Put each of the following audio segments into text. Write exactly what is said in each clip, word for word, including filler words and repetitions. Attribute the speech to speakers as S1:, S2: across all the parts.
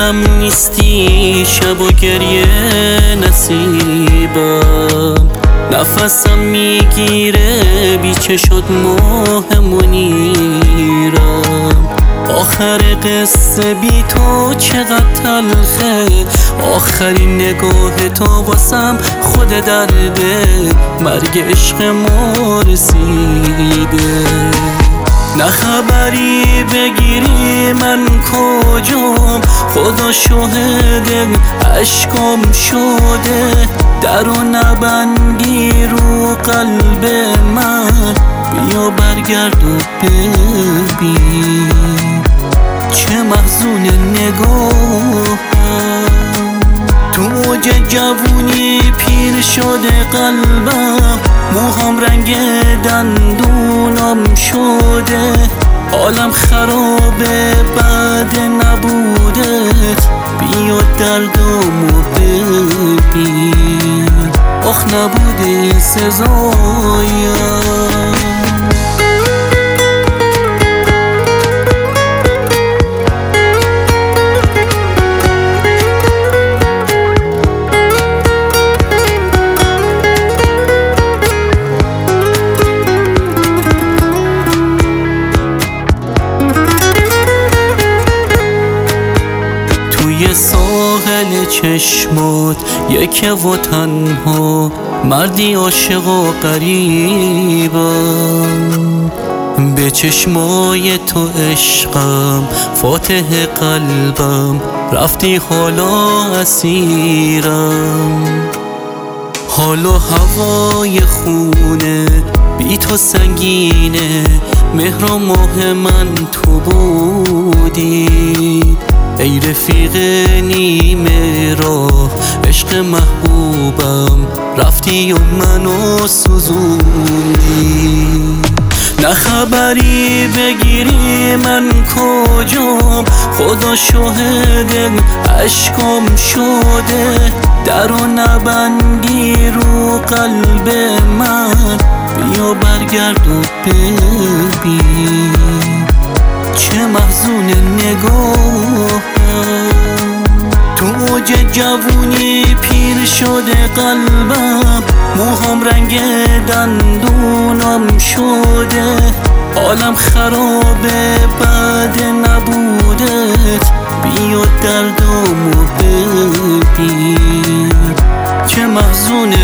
S1: غم نیستی، شب و گریه نصیبم. نفسم میگیره بی چه شد ماه منیرم. آخر قصه بی تو چقدر تلخه، آخرین نگاه تو واسم خود درده. مرگ عشق ما رسیده، نه خبری بگیری من کجام. خدا شاهده عشقم شده، در و نبندی رو قلب من. بیا برگرد و ببین چه محزون نگاهم. تو اوج جوونی پیر شده قلبم، موهام رنگ دندونم شده. حالم خرابه بعد نبودت، بیا دردمو ببین. آخ نبوده سزایم. توی ساحل چشمات یکی و تنها، مردی عاشق و غریبم. به چشمای تو عشقم فاتح قلبم، رفتی حالا اسیرم. حال و هوای خونه بی تو سنگینه، مهر و ماه من تو بودی. ای رفیق نیمه راه عشق محبوبم، رفتی و منو سوزوندی. نه خبری بگیری من کجام، خدا شاهده عشقم شده. در و نبندی رو قلب من، بیا برگرد و ببین چه محزون نگاهم. تو اوج جوونی پیر شده قلبم، موهام رنگ دندونم شده. حالم خرابه بعد نبودت، بیا دردمو ببین چه محزون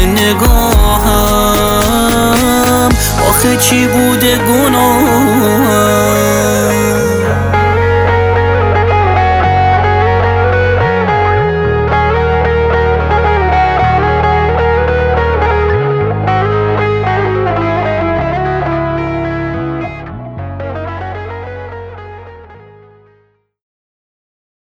S1: نگاهم. آخه چی بوده گناهم،